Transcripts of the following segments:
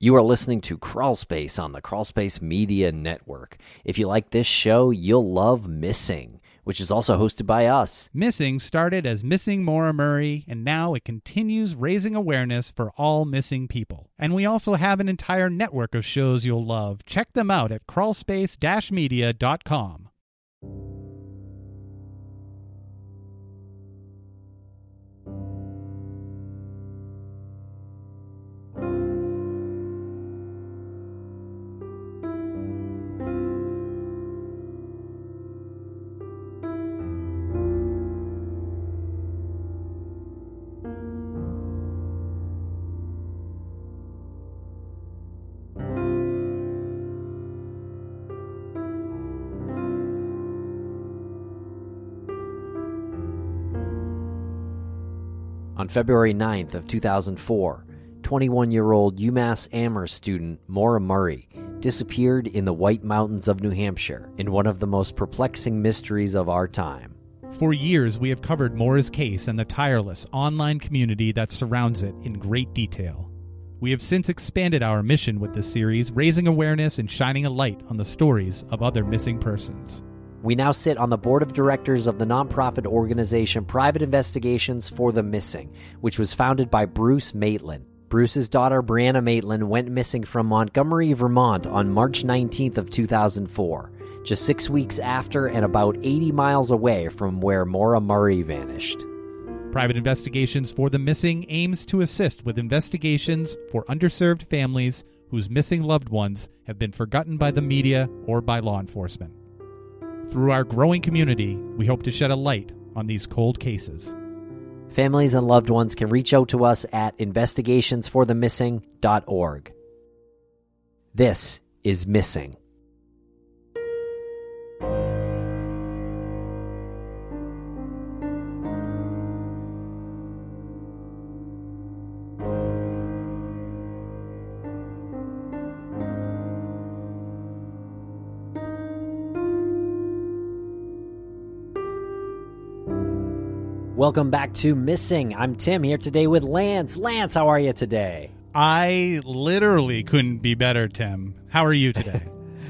You are listening to Crawlspace on the Crawlspace Media Network. If you like this show, you'll love Missing, which is also hosted by us. Missing started as Missing Maura Murray, and now it continues raising awareness for all missing people. And we also have an entire network of shows you'll love. Check them out at crawlspace-media.com. On February 9th of 2004, 21-year-old UMass Amherst student Maura Murray disappeared in the White Mountains of New Hampshire in one of the most perplexing mysteries of our time. For years, we have covered Maura's case and the tireless online community that surrounds it in great detail. We have since expanded our mission with this series, raising awareness and shining a light on the stories of other missing persons. We now sit on the board of directors of the nonprofit organization Private Investigations for the Missing, which was founded by Bruce Maitland. Bruce's daughter, Brianna Maitland, went missing from Montgomery, Vermont on March 19th of 2004, just 6 weeks after and about 80 miles away from where Maura Murray vanished. Private Investigations for the Missing aims to assist with investigations for underserved families whose missing loved ones have been forgotten by the media or by law enforcement. Through our growing community, we hope to shed a light on these cold cases. Families and loved ones can reach out to us at investigationsforthemissing.org. This is Missing. Welcome back to Missing. I'm Tim, here today with Lance. Lance, how are you today? I literally couldn't be better, Tim. How are you today?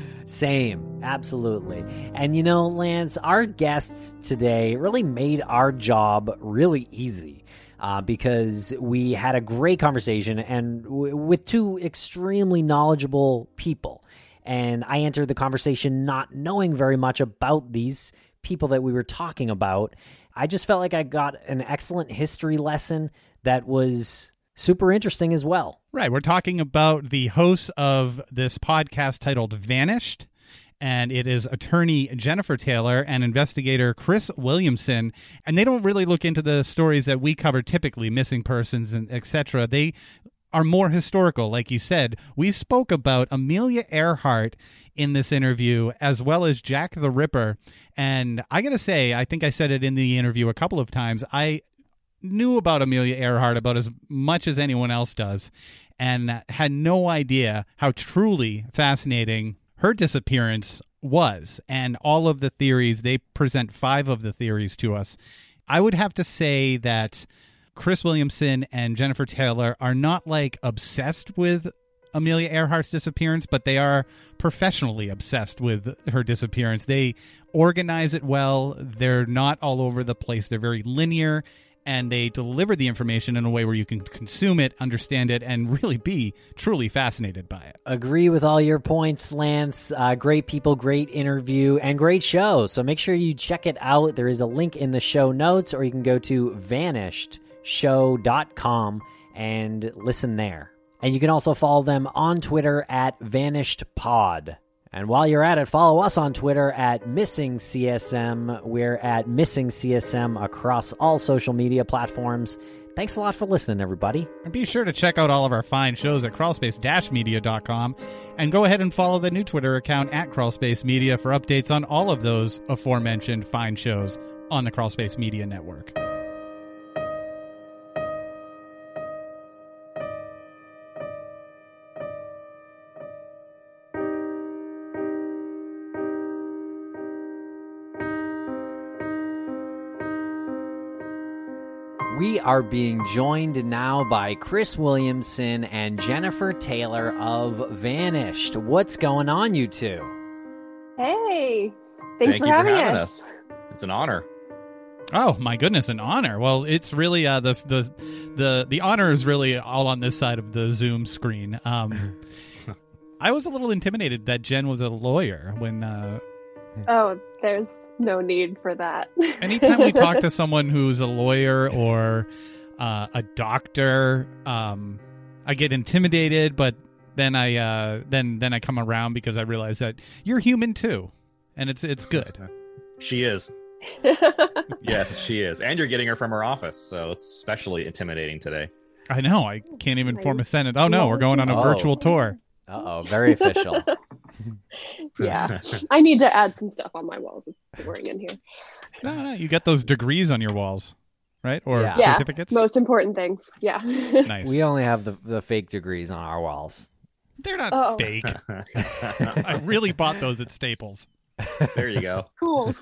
Same, absolutely. And you know, Lance, our guests today really made our job really easy because we had a great conversation and with two extremely knowledgeable people. And I entered the conversation not knowing very much about these people that we were talking about. I just felt like I got an excellent history lesson that was super interesting as well. Right. We're talking about the hosts of this podcast titled Vanished, and it is attorney Jennifer Taylor and investigator Chris Williamson. And they don't really look into the stories that we cover typically, missing persons and etc. They are more historical, like you said. We spoke about Amelia Earhart in this interview, as well as Jack the Ripper. And I got to say, I think I said it in the interview a couple of times, I knew about Amelia Earhart about as much as anyone else does, and had no idea how truly fascinating her disappearance was. And all of the theories, they present 5 of the theories to us. I would have to say that Chris Williamson and Jennifer Taylor are not like obsessed with Amelia Earhart's disappearance, but they are professionally obsessed with her disappearance. They organize it well. They're not all over the place. They're very linear, and they deliver the information in a way where you can consume it, understand it, and really be truly fascinated by it. Agree with all your points, Lance. Great people, great interview, and great show. So make sure you check it out. There is a link in the show notes, or you can go to vanishedshow.com and listen there. And you can also follow them on Twitter at VanishedPod. And while you're at it, follow us on Twitter at MissingCSM. We're at MissingCSM across all social media platforms. Thanks a lot for listening, everybody. And be sure to check out all of our fine shows at crawlspace-media.com. And go ahead and follow the new Twitter account at crawlspacemedia for updates on all of those aforementioned fine shows on the Crawlspace Media Network. We are being joined now by Chris Williamson and Jennifer Taylor of Vanished. What's going on, you two? Hey, thanks Thank for you having for having us. It's an honor. Oh my goodness, an honor. Well, it's really the honor is really all on this side of the Zoom screen. I was a little intimidated that Jen was a lawyer when. Oh, there's no need for that. Anytime we talk to someone who's a lawyer or a doctor, I get intimidated, but then I come around because I realize that you're human too, and it's good. She is. Yes, she is. And you're getting her from her office, so it's especially intimidating today. I know. I can't even form a sentence. Oh no, we're going on a virtual tour. Uh-oh, very official. Yeah, I need to add some stuff on my walls. It's boring in here. No, you get those degrees on your walls, right? Or Yeah. certificates? Most important things. Yeah. Nice. We only have the fake degrees on our walls. They're not Oh. fake. I really bought those at Staples. There you go. Cool.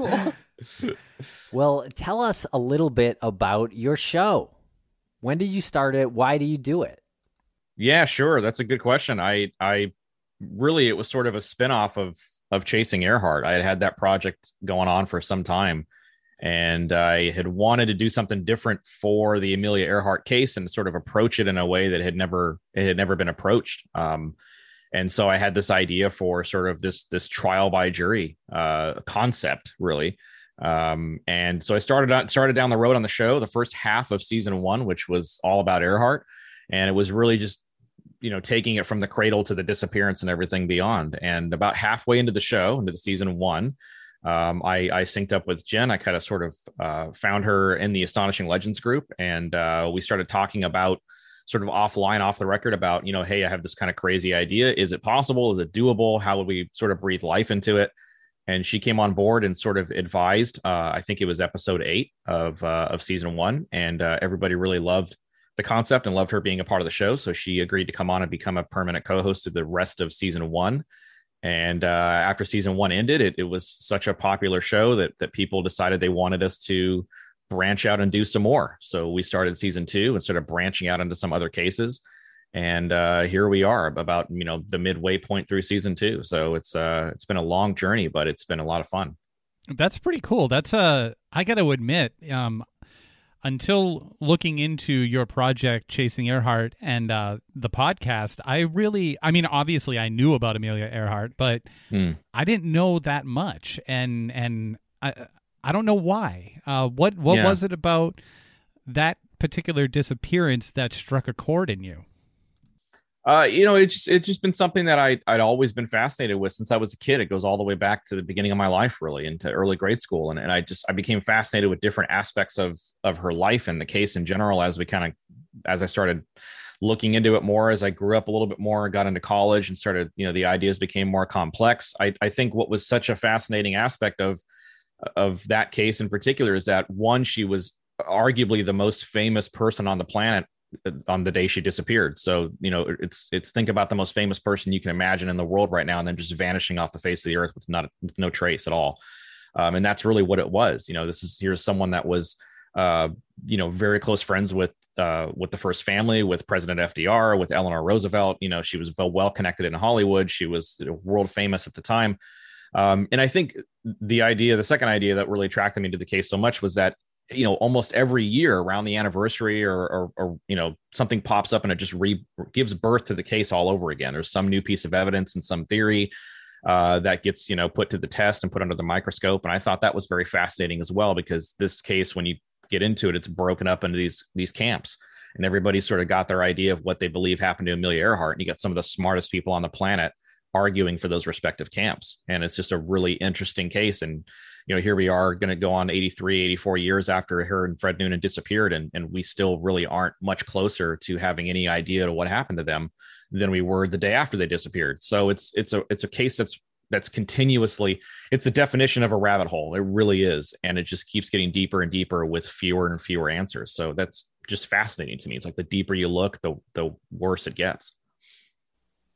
Well, tell us a little bit about your show. When did you start it? Why do you do it? Yeah, sure. That's a good question. I really, it was sort of a spinoff of Chasing Earhart. I had that project going on for some time, and I had wanted to do something different for the Amelia Earhart case and sort of approach it in a way that had never been approached. And so I had this idea for sort of this trial by jury concept, really. And so I started down the road on the show, the first half of season 1, which was all about Earhart. And it was really just, taking it from the cradle to the disappearance and everything beyond. And about halfway into the show, into the season 1, I synced up with Jen. I kind of sort of found her in the Astonishing Legends group. And we started talking about sort of offline, off the record about, hey, I have this kind of crazy idea. Is it possible? Is it doable? How would we sort of breathe life into it? And she came on board and sort of advised, I think it was episode 8 of season 1. And everybody really loved the concept and loved her being a part of the show. So she agreed to come on and become a permanent co-host of the rest of season 1. And after season 1 ended, it was such a popular show that people decided they wanted us to branch out and do some more. So we started season 2 and started branching out into some other cases. And here we are about, the midway point through season 2. So it's been a long journey, but it's been a lot of fun. That's pretty cool. That's I got to admit, until looking into your project, Chasing Earhart, and the podcast, obviously I knew about Amelia Earhart, but I didn't know that much. And I don't know why. What was it about that particular disappearance that struck a chord in you? It's just been something that I'd always been fascinated with since I was a kid. It goes all the way back to the beginning of my life, really, into early grade school. And I became fascinated with different aspects of her life and the case in general as I started looking into it more, as I grew up a little bit more, got into college and started, the ideas became more complex. I think what was such a fascinating aspect of that case in particular is that, one, she was arguably the most famous person on the planet on the day she disappeared. So, it's think about the most famous person you can imagine in the world right now, and then just vanishing off the face of the earth with no trace at all. And that's really what it was. Here's someone that was, very close friends with the first family, with President FDR, with Eleanor Roosevelt. She was well connected in Hollywood. She was world famous at the time. And I think the second idea that really attracted me to the case so much was that, almost every year around the anniversary or something pops up and it just gives birth to the case all over again. There's some new piece of evidence and some theory that gets, put to the test and put under the microscope. And I thought that was very fascinating as well, because this case, when you get into it, it's broken up into these camps, and everybody sort of got their idea of what they believe happened to Amelia Earhart. And you got some of the smartest people on the planet arguing for those respective camps. And it's just a really interesting case. And, here we are going to go on 83, 84 years after her and Fred Noonan disappeared. And we still really aren't much closer to having any idea to what happened to them than we were the day after they disappeared. So it's a case that's continuously, it's a definition of a rabbit hole. It really is. And it just keeps getting deeper and deeper with fewer and fewer answers. So that's just fascinating to me. It's like the deeper you look, the worse it gets.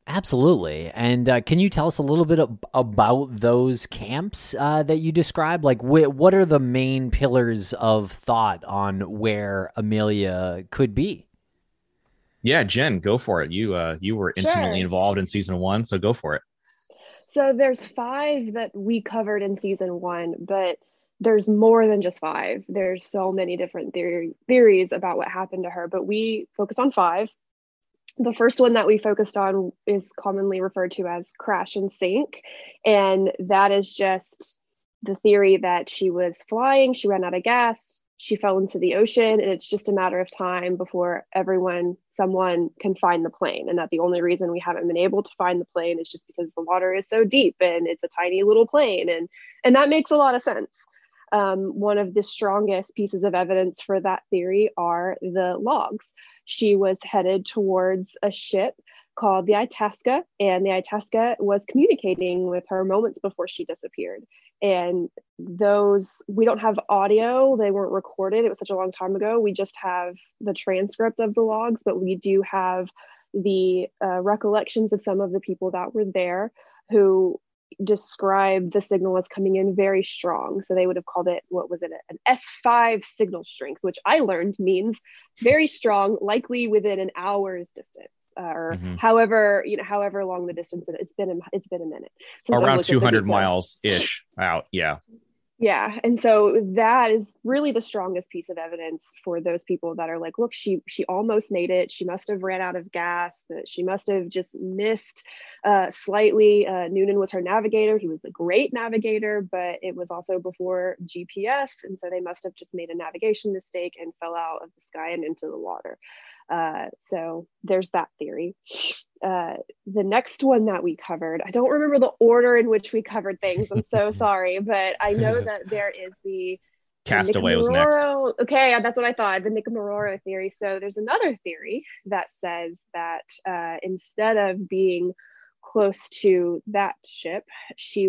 Absolutely. And can you tell us a little bit about those camps that you described? Like, what are the main pillars of thought on where Amelia could be? Yeah, Jen, go for it. You were intimately Sure. involved in season 1, so go for it. So there's 5 that we covered in season 1, but there's more than just 5. There's so many different theories about what happened to her, but we focused on 5. The first one that we focused on is commonly referred to as crash and sink. And that is just the theory that she was flying, she ran out of gas, she fell into the ocean, and it's just a matter of time before someone can find the plane. And that the only reason we haven't been able to find the plane is just because the water is so deep and it's a tiny little plane. And that makes a lot of sense. One of the strongest pieces of evidence for that theory are the logs. She was headed towards a ship called the Itasca, and the Itasca was communicating with her moments before she disappeared. And we don't have audio, they weren't recorded, it was such a long time ago. We just have the transcript of the logs, but we do have the recollections of some of the people that were there who described the signal as coming in very strong. So they would have called it, what was it, an S5 signal strength, which I learned means very strong, likely within an hour's distance, or however long the distance is. It's been a minute since Around 200 miles ish out. Yeah. Yeah. And so that is really the strongest piece of evidence for those people that are like, look, she almost made it. She must have ran out of gas. That she must have just missed slightly. Noonan was her navigator. He was a great navigator, but it was also before GPS. And so they must have just made a navigation mistake and fell out of the sky and into the water. So there's that theory. The next one that we covered, I don't remember the order in which we covered things. I'm so sorry, but I know that there is the Castaway was next. Okay, that's what I thought, the Nicomaroro theory. So there's another theory that says that instead of being close to that ship, she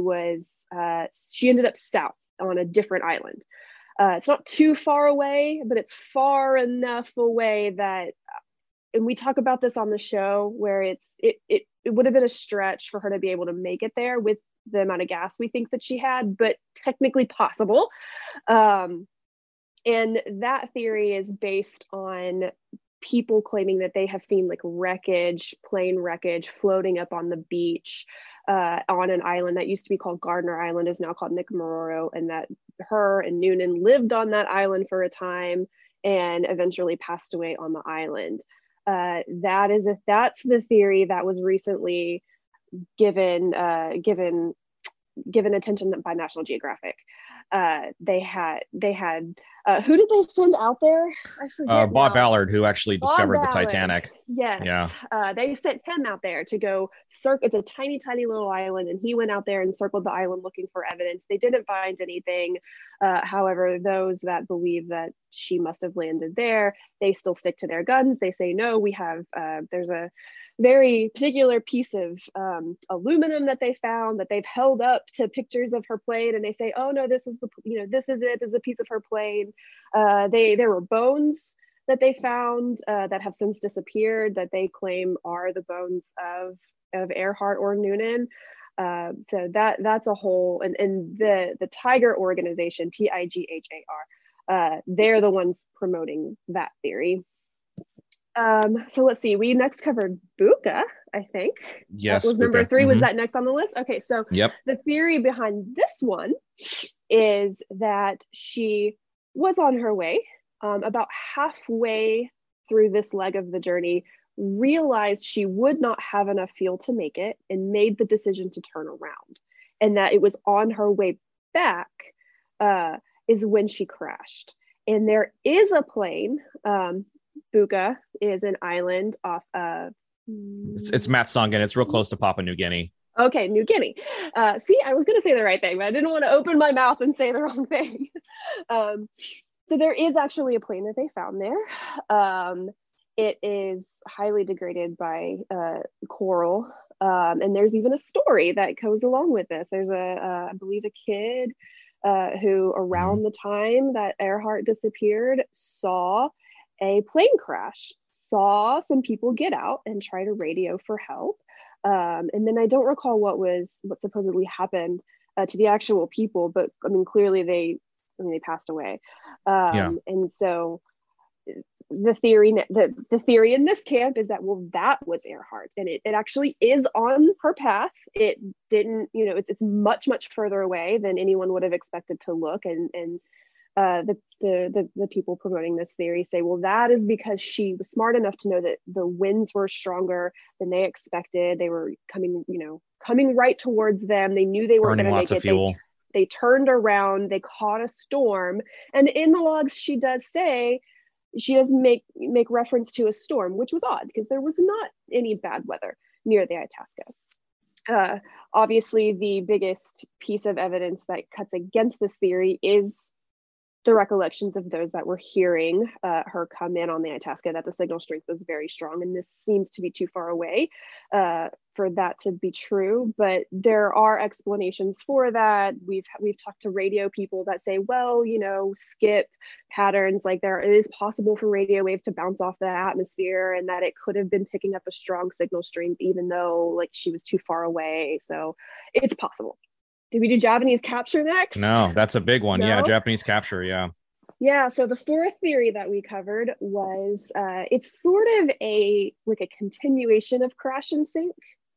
ended up south on a different island. It's not too far away, but it's far enough away that, and we talk about this on the show, where it would have been a stretch for her to be able to make it there with the amount of gas we think that she had, but technically possible. And that theory is based on people claiming that they have seen like plane wreckage floating up on the beach on an island that used to be called Gardner Island, is now called Nicomaroro, and that her and Noonan lived on that island for a time and eventually passed away on the island. That's the theory that was recently given attention by National Geographic. They had who did they send out there? I forget. Bob Ballard, who actually discovered the Titanic. Yes. Yeah. They sent him out there to go it's a tiny, tiny little island, and he went out there and circled the island looking for evidence. They didn't find anything. However, those that believe that she must have landed there, they still stick to their guns. They say, no, we have, there's a very particular piece of aluminum that they found that they've held up to pictures of her plane, and they say, oh no, this is a piece of her plane. There were bones that they found that have since disappeared that they claim are the bones of Earhart or Noonan. So that's a whole, and the Tiger organization, TIGHAR, they're the ones promoting that theory. So let's see, we next covered Buka, I think. Yes. That was number 3. Was that next on the list? Okay, so yep. The theory behind this one is that she was on her way, about halfway through this leg of the journey, realized she would not have enough fuel to make it, and made the decision to turn around. And that it was on her way back is when she crashed. And there is a plane. Buka is an island off of... It's Matsungan. It's real close to Papua New Guinea. Okay, New Guinea. See, I was going to say the right thing, but I didn't want to open my mouth and say the wrong thing. So there is actually a plane that they found there. It is highly degraded by coral. And there's even a story that goes along with this. There's I believe a kid who around the time that Earhart disappeared saw a plane crash saw some people get out and try to radio for help. And then I don't recall what supposedly happened to the actual people, but I mean, clearly they passed away. And so the theory in this camp is that, well, that was Earhart, and it actually is on her path. It didn't, it's much, much further away than anyone would have expected to look. And the people promoting this theory say, well, that is because she was smart enough to know that the winds were stronger than they expected. They were coming right towards them. They knew they weren't going to make it. Fuel. They turned around, they caught a storm. And in the logs, she does make reference to a storm, which was odd because there was not any bad weather near the Itasca. Obviously, the biggest piece of evidence that cuts against this theory is the recollections of those that were hearing her come in on the Itasca, that the signal strength was very strong, and this seems to be too far away for that to be true. But there are explanations for that. We've talked to radio people that say, well, skip patterns, like it is possible for radio waves to bounce off the atmosphere, and that it could have been picking up a strong signal strength even though she was too far away. So it's possible. Did we do Japanese capture next? No, that's a big one. No? Yeah, Japanese capture. Yeah. Yeah. So the fourth theory that we covered was it's sort of a continuation of crash and sink.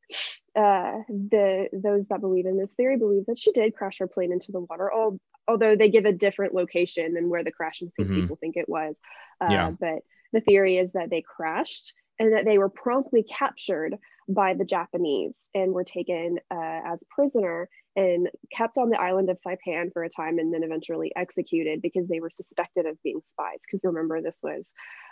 Those that believe in this theory believe that she did crash her plane into the water, although they give a different location than where the crash and sink people think it was. But the theory is that they crashed and that they were promptly captured by the Japanese and were taken as prisoner and kept on the island of Saipan for a time and then eventually executed because they were suspected of being spies. Because remember, this was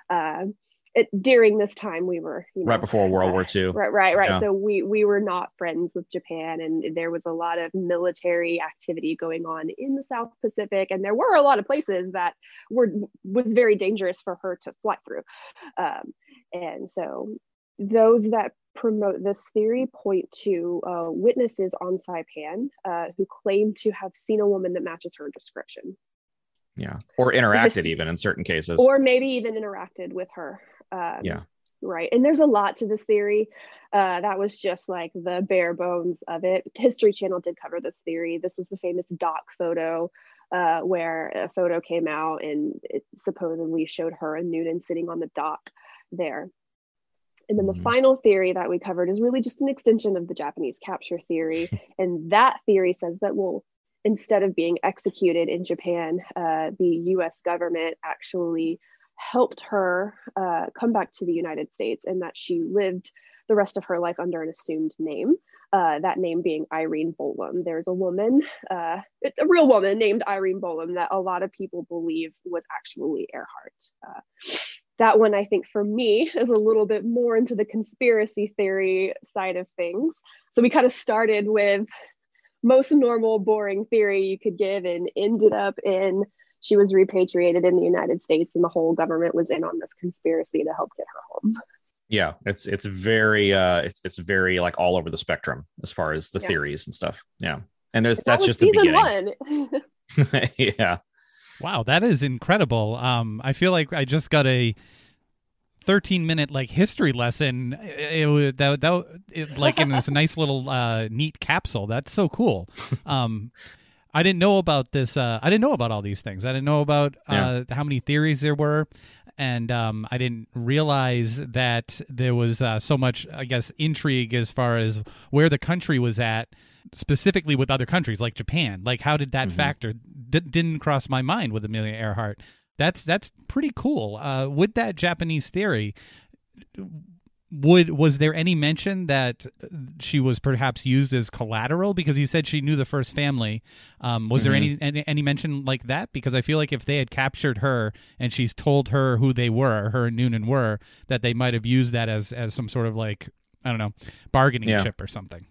during this time we were right before World War II. Right. Yeah. So we were not friends with Japan, and there was a lot of military activity going on in the South Pacific, and there were a lot of places that was very dangerous for her to fly through. And so those that promote this theory point to witnesses on Saipan who claim to have seen a woman that matches her description. Yeah, or interacted even in certain cases. Or maybe even interacted with her. Right. And there's a lot to this theory. That was just like the bare bones of it. History Channel did cover this theory. This was the famous dock photo where a photo came out and it supposedly showed her and Noonan sitting on the dock there. And then the final theory that we covered is really just an extension of the Japanese capture theory. And that theory says that, well, instead of being executed in Japan, the US government actually helped her come back to the United States, and that she lived the rest of her life under an assumed name, that name being Irene Bolam. There's a woman, a real woman named Irene Bolam that a lot of people believe was actually Earhart. That one, I think, for me, is a little bit more into the conspiracy theory side of things. So we kind of started with most normal, boring theory you could give and ended up in she was repatriated in the United States and the whole government was in on this conspiracy to help get her home. Yeah, it's very it's very like all over the spectrum as far as the theories and stuff. Yeah, and that's just the beginning. Yeah. Wow, that is incredible. I feel like I just got a 13-minute history lesson. It like in this nice little neat capsule. That's so cool. I didn't know about this. I didn't know about all these things. I didn't know about how many theories there were. And I didn't realize that there was so much, I guess, intrigue as far as where the country was at, specifically with other countries like Japan. Like, how did that factor? Didn't cross my mind with Amelia Earhart. That's pretty cool. With that Japanese theory, was there any mention that she was perhaps used as collateral? Because you said she knew the first family. Was there any mention like that? Because I feel like if they had captured her and she's told her who they were, her and Noonan were, that they might have used that as some sort of bargaining chip or something.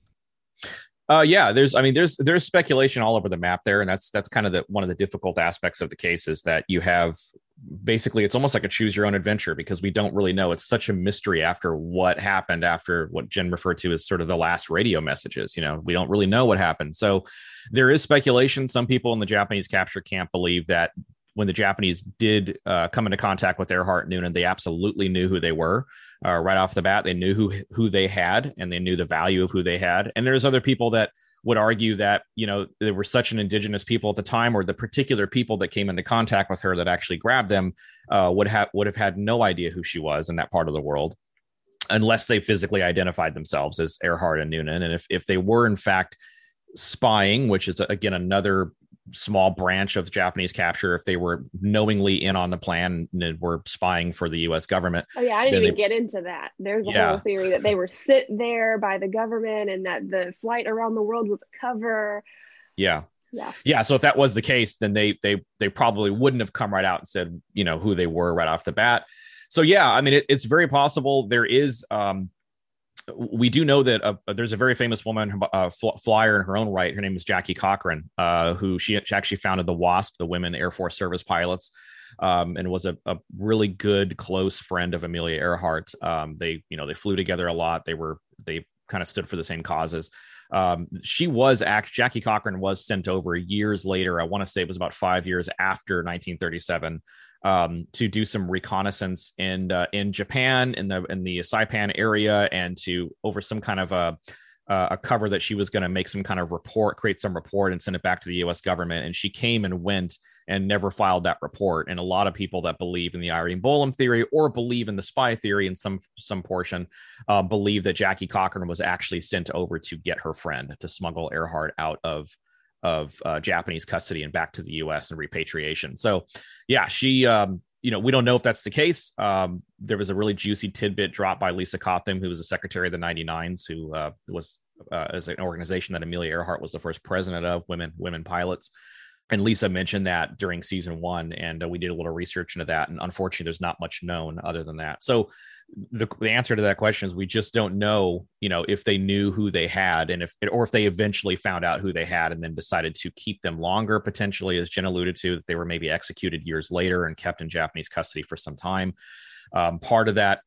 There's speculation all over the map there, and that's kind of one of the difficult aspects of the case is that you have basically it's almost like a choose your own adventure because we don't really know. It's such a mystery after what happened after what Jen referred to as sort of the last radio messages. We don't really know what happened. So there is speculation. Some people in the Japanese capture camp believe that when the Japanese did come into contact with Earhart and Noonan, they absolutely knew who they were right off the bat. They knew who they had, and they knew the value of who they had. And there's other people that would argue that, they were such an indigenous people at the time, or the particular people that came into contact with her that actually grabbed them would have had no idea who she was in that part of the world, unless they physically identified themselves as Earhart and Noonan. And if they were in fact spying, which is again another small branch of Japanese capture, if they were knowingly in on the plan and were spying for the U.S. government. Oh yeah, I didn't even get into that. There's a whole theory that they were sent there by the government and that the flight around the world was a cover. Yeah. So if that was the case, then they probably wouldn't have come right out and said, who they were right off the bat. So yeah, I mean, it's very possible. There is. We do know that there's a very famous woman, flyer in her own right. Her name is Jackie Cochran, who she actually founded the WASP, the Women Air Force Service Pilots, and was a really good, close friend of Amelia Earhart. They flew together a lot. They kind of stood for the same causes. Jackie Cochran was sent over years later. I want to say it was about 5 years after 1937. To do some reconnaissance in Japan, in the Saipan area, and to over some kind of a cover that she was going to make some kind of report, create some report and send it back to the U.S. government. And she came and went and never filed that report. And a lot of people that believe in the Irene Bolam theory or believe in the spy theory in some portion believe that Jackie Cochran was actually sent over to get her friend, to smuggle Earhart out of Japanese custody and back to the U.S. and repatriation. So yeah, she, we don't know if that's the case. There was a really juicy tidbit dropped by Lisa Cotham, who was the secretary of the 99s, who was as an organization that Amelia Earhart was the first president of, women pilots. And Lisa mentioned that during season 1, and we did a little research into that. And unfortunately, there's not much known other than that. So the answer to that question is we just don't know, if they knew who they had, and if they eventually found out who they had and then decided to keep them longer, potentially, as Jen alluded to, that they were maybe executed years later and kept in Japanese custody for some time. Part of that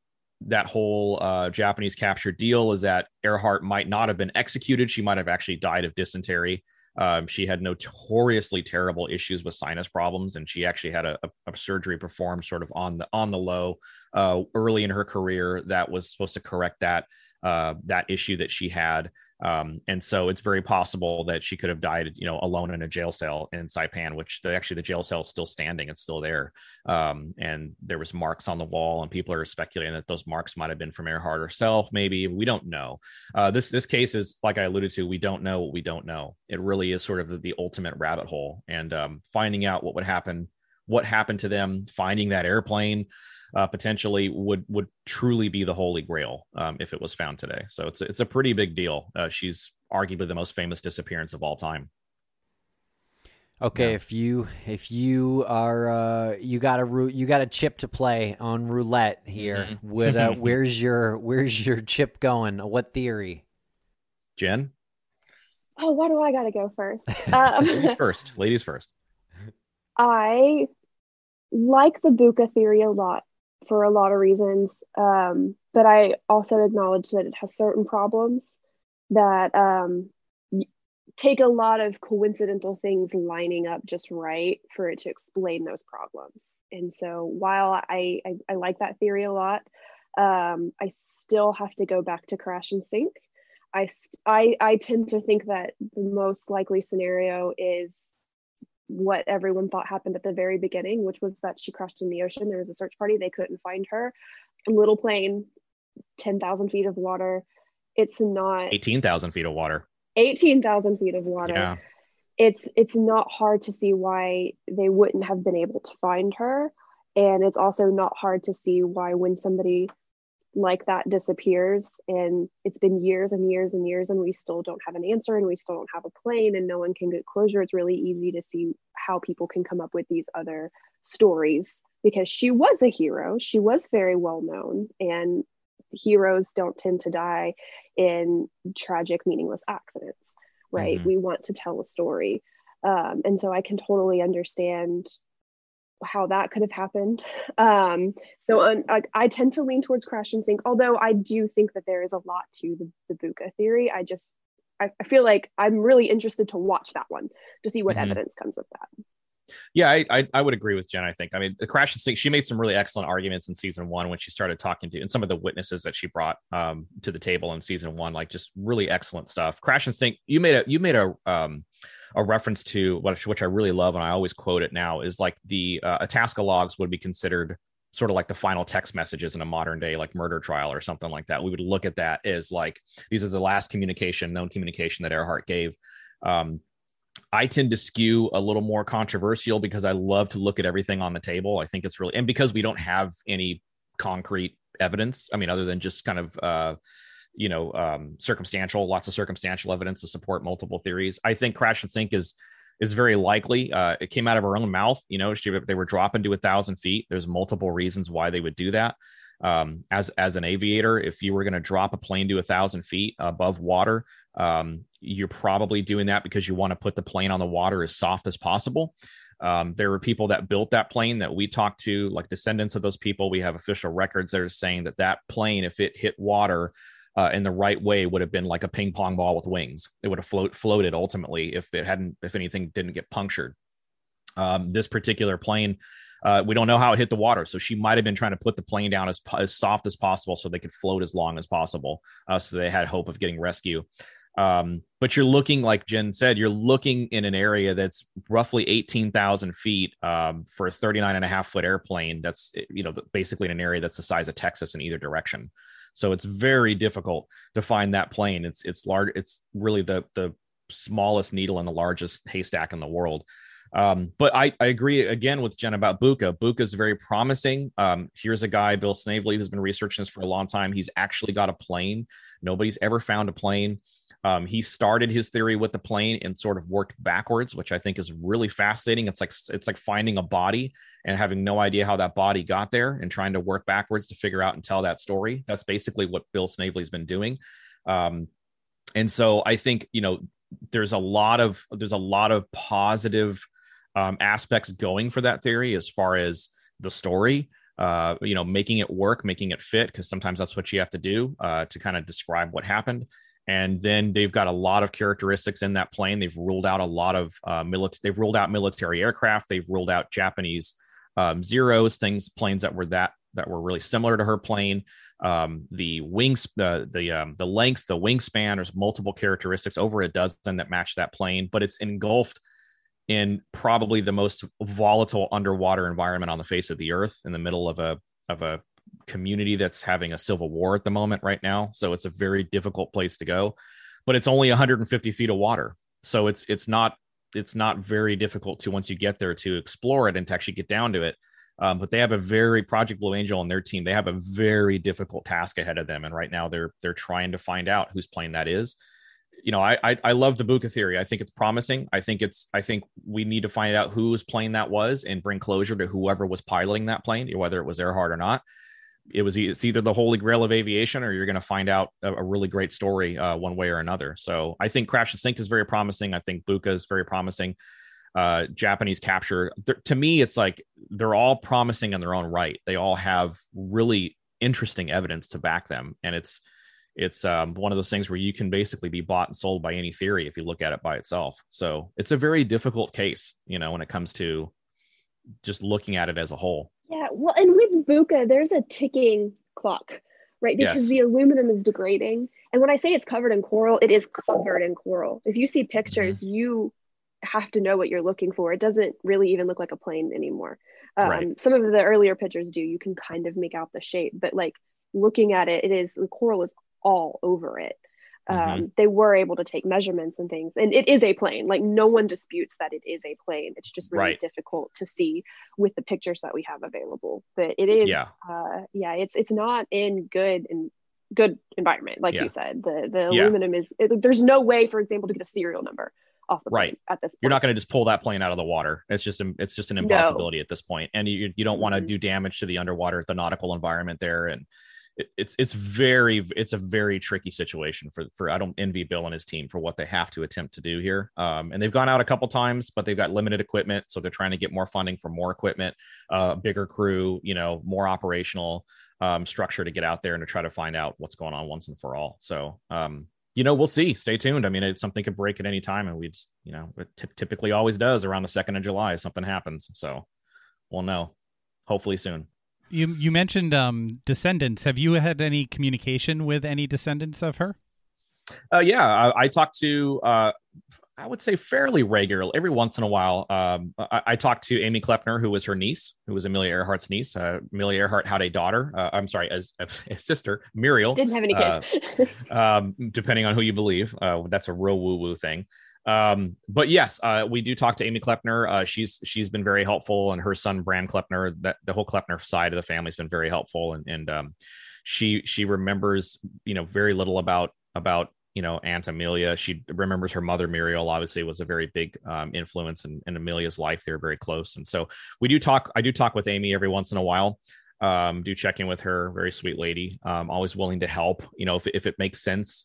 whole Japanese capture deal is that Earhart might not have been executed. She might have actually died of dysentery. She had notoriously terrible issues with sinus problems, and she actually had a surgery performed sort of on the low early in her career that was supposed to correct that issue that she had. And so it's very possible that she could have died, alone in a jail cell in Saipan, which the jail cell is still standing. It's still there. And there was marks on the wall, and people are speculating that those marks might've been from Earhart herself. Maybe, we don't know. This case is, like I alluded to, we don't know what we don't know. It really is sort of the ultimate rabbit hole, and finding out what happened to them, finding that airplane, potentially would truly be the holy grail if it was found today. So it's a pretty big deal. She's arguably the most famous disappearance of all time. Okay, yeah. if you are you got a chip to play on roulette here. Mm-hmm. Where's your chip going? What theory? Jen? Oh, why do I got to go first? Ladies first. I like the Buka theory a lot, for a lot of reasons. But I also acknowledge that it has certain problems that take a lot of coincidental things lining up just right for it to explain those problems. And so while I like that theory a lot, I still have to go back to crash and sink. I tend to think that the most likely scenario is what everyone thought happened at the very beginning, which was that she crashed in the ocean. There was a search party. They couldn't find her. A little plane, 10,000 feet of water. It's not 18,000 feet of water. 18,000 feet of water. Yeah. It's not hard to see why they wouldn't have been able to find her. And it's also not hard to see why, when somebody like that disappears and it's been years and years and years and we still don't have an answer and we still don't have a plane and no one can get closure, it's really easy to see how people can come up with these other stories, because she was a hero. She was very well known, and heroes don't tend to die in tragic, meaningless accidents, right? Mm-hmm. We want to tell a story. And so I can totally understand how that could have happened. I tend to lean towards crash and sink, although I do think that there is a lot to the Buka theory. I feel like I'm really interested to watch that one to see what mm-hmm. evidence comes of that. Yeah, I would agree with Jen. I think, I mean, the crash and sink, she made some really excellent arguments in season one when she started talking to, and some of the witnesses that she brought to the table in season one, like just really excellent stuff. Crash and sink, you made a reference to which I really love, and I always quote it now, is like the Itasca logs would be considered sort of like the final text messages in a modern day like murder trial or something like that. We would look at that as like, these are the last known communication that Earhart gave. I tend to skew a little more controversial because I love to look at everything on the table. I think it's really, and because we don't have any concrete evidence, I mean, other than just kind of, lots of circumstantial evidence to support multiple theories. I think crash and sink is very likely. It came out of her own mouth. They were dropping to 1,000 feet. There's multiple reasons why they would do that. As an aviator, if you were going to drop a plane to 1,000 feet above water, you're probably doing that because you want to put the plane on the water as soft as possible. There were people that built that plane that we talked to, like descendants of those people. We have official records that are saying that plane, if it hit water in the right way, would have been like a ping pong ball with wings. It would have floated ultimately if anything didn't get punctured. This particular plane, we don't know how it hit the water, so she might have been trying to put the plane down as soft as possible so they could float as long as possible, so they had hope of getting rescue. But you're looking, like Jen said, you're looking in an area that's roughly 18,000 feet for a 39.5-foot airplane. That's, basically in an area that's the size of Texas in either direction. So it's very difficult to find that plane. It's large. It's really the smallest needle in the largest haystack in the world. But I agree again with Jen about Bucca. Bucca is very promising. Here's a guy, Bill Snavely, who's been researching this for a long time. He's actually got a plane. Nobody's ever found a plane. He started his theory with the plane and sort of worked backwards, which I think is really fascinating. It's like finding a body and having no idea how that body got there and trying to work backwards to figure out and tell that story. That's basically what Bill Snavely's been doing. And so I think, there's a lot of positive aspects going for that theory as far as the story, making it work, making it fit, because sometimes that's what you have to do to kind of describe what happened. And then they've got a lot of characteristics in that plane. They've ruled out a lot of military aircraft. They've ruled out Japanese Zeros, planes that were really similar to her plane. The wings, the length, the wingspan. There's multiple characteristics, over a dozen that match that plane, but it's engulfed in probably the most volatile underwater environment on the face of the earth, in the middle of a community that's having a civil war at the moment right now. So it's a very difficult place to go, but it's only 150 feet of water. So it's not very difficult to, once you get there, to explore it and to actually get down to it. But they have Project Blue Angel and their team, they have a very difficult task ahead of them. And right now they're trying to find out whose plane that is. I love the Bucca theory. I think it's promising. I think we need to find out whose plane that was and bring closure to whoever was piloting that plane, whether it was Earhart or not. It's either the holy grail of aviation, or you're going to find out a really great story one way or another. So I think crash and sink is very promising. I think Bucca is very promising. Japanese capture, to me, it's like they're all promising in their own right. They all have really interesting evidence to back them. And it's one of those things where you can basically be bought and sold by any theory if you look at it by itself. So it's a very difficult case, when it comes to just looking at it as a whole. Yeah, well, and with Bucca, there's a ticking clock, right? Because the aluminum is degrading. And when I say it's covered in coral, it is covered in coral. If you see pictures, you have to know what you're looking for. It doesn't really even look like a plane anymore. Right. Some of the earlier pictures do. You can kind of make out the shape, but like looking at it, the coral is all over it. They were able to take measurements and things, and it is a plane. Like, no one disputes that it is a plane. It's just really difficult to see with the pictures that we have available. But it is, it's not in good environment, like you said. The aluminum is. There's no way, for example, to get a serial number off the plane at this point. You're not going to just pull that plane out of the water. It's just an impossibility at this point, and you don't want to do damage to the underwater, the nautical environment there, and. It's a very tricky situation for I don't envy Bill and his team for what they have to attempt to do here. And they've gone out a couple times, but they've got limited equipment. So they're trying to get more funding for more equipment, bigger crew, more operational structure to get out there and to try to find out what's going on once and for all. So We'll see. Stay tuned. I mean, something could break at any time, and we just, it typically always does around the 2nd of July. Something happens, so we'll know. Hopefully soon. You mentioned descendants. Have you had any communication with any descendants of her? Yeah, I talked to, I would say fairly regularly. Every once in a while, I talked to Amy Klepner, who was her niece, who was Amelia Earhart's niece. Amelia Earhart had a daughter. I'm sorry, a sister, Muriel. Didn't have any kids. Depending on who you believe. That's a real woo-woo thing. But yes, we do talk to Amy Klepner. She's been very helpful, and her son Bran Klepner, that the whole Klepner side of the family has been very helpful. And she remembers, very little about Aunt Amelia. She remembers her mother Muriel, obviously was a very big influence in Amelia's life. They were very close. And so I do talk with Amy every once in a while. Do check in with her. Very sweet lady. Always willing to help, if it makes sense.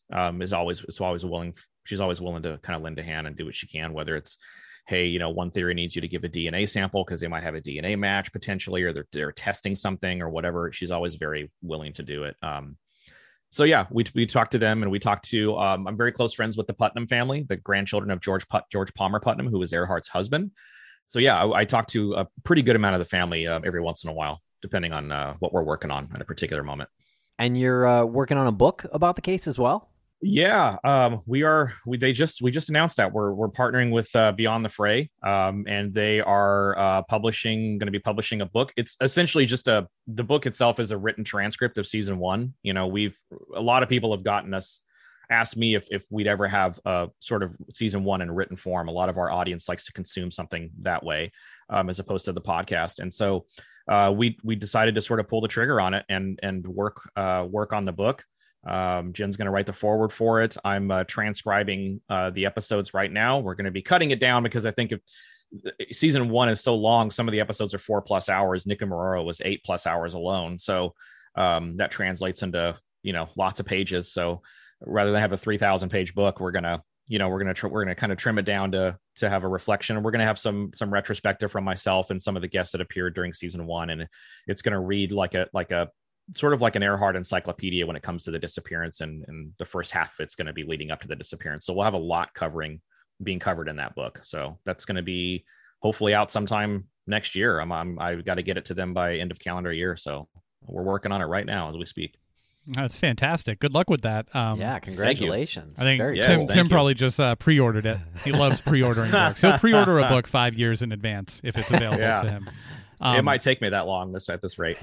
She's always willing to kind of lend a hand and do what she can, whether it's, hey, one theory needs you to give a DNA sample because they might have a DNA match potentially, or they're testing something or whatever. She's always very willing to do it. So yeah, we talked to them, and we talked to, I'm very close friends with the Putnam family, the grandchildren of George Palmer Putnam, who was Earhart's husband. So yeah, I talked to a pretty good amount of the family every once in a while, depending on what we're working on at a particular moment. And you're working on a book about the case as well? Yeah, we just announced that we're partnering with Beyond the Fray, and they are going to be publishing a book. It's essentially just the book itself is a written transcript of season 1. A lot of people have asked me if we'd ever have a sort of season 1 in written form. A lot of our audience likes to consume something that way, as opposed to the podcast. And so we decided to sort of pull the trigger on it and work on the book. Jen's going to write the foreword for it. I'm transcribing the episodes right now. We're going to be cutting it down because I think if season 1 is so long, some of the episodes are 4+ hours. Nick and Maroro was 8+ hours alone. So that translates into, lots of pages. So rather than have a 3,000 page book, we're going to kind of trim it down to have a reflection. And we're going to have some retrospective from myself and some of the guests that appeared during season 1. And it's going to read like a sort of like an Earhart encyclopedia when it comes to the disappearance, and the first half of it's going to be leading up to the disappearance. So we'll have a lot being covered in that book. So that's going to be hopefully out sometime next year. I've got to get it to them by end of calendar year. So we're working on it right now as we speak. That's fantastic. Good luck with that. Yeah, congratulations. I think Tim probably just pre-ordered it. He loves pre-ordering books. He'll pre-order a book 5 years in advance if it's available to him. It might take me that long at this rate.